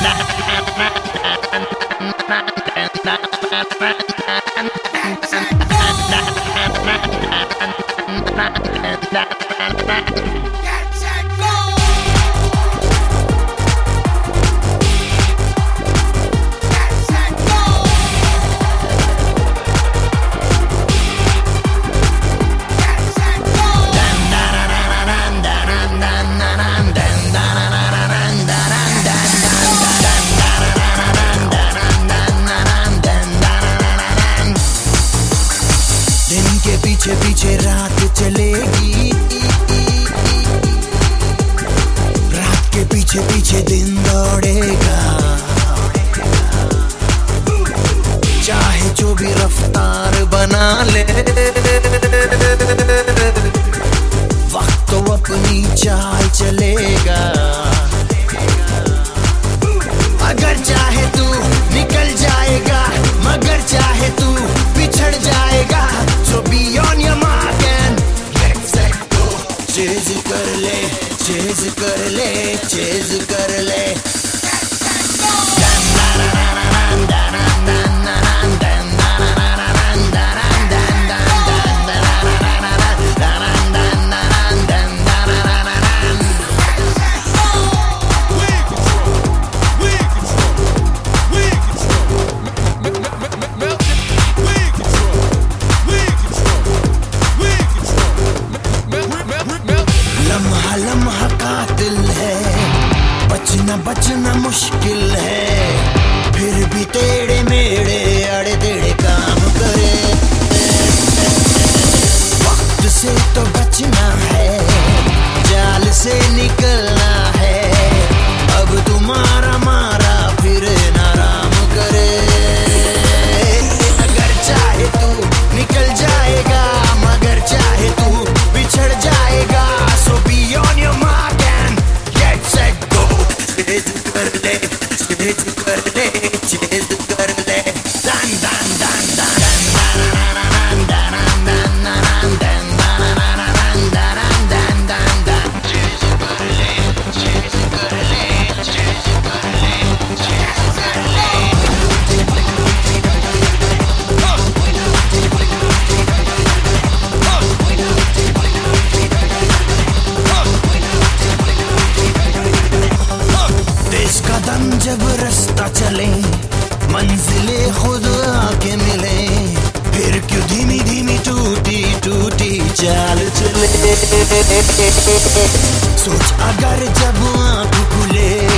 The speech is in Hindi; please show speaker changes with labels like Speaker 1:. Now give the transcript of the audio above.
Speaker 1: पीछे पीछे रात चलेगी, रात के पीछे पीछे दिन दौड़ेगा। चाहे जो भी रफ्तार बना ले, वक्त तो अपनी चाल चलेगा। अगर चाहे तू निकल जाएगा, मगर चाहे तू पिछड़ जाएगा। So be on your mark and let's go. Chase कर ले, chase कर ले, chase कर ले। लम्हा कातिल है, बचना मुश्किल है। फिर भी तेरे मेरे अड़े तेरे काम करे। वक्त से तो बचना है, जाल से निकलना है। अब तुम्हारा मारा फिर नाराम करे। अगर चाहे तू निकल जाएगा, मगर चाहे तू बिछड़ जाएगा। So be on your mark and get set go. Chase कर ले, chase कर ले, chase कर ले। Dan dan dan dan dan dan dan dan dan dan dan dan dan dan dan। Chase कर ले, chase कर ले, chase कर ले, chase कर ले। कदम जब रास्ता चले, मंजिले खुद आके मिले। फिर क्यों धीमी धीमी टूटी टूटी चाल चले। सोच अगर जब आँख खुले,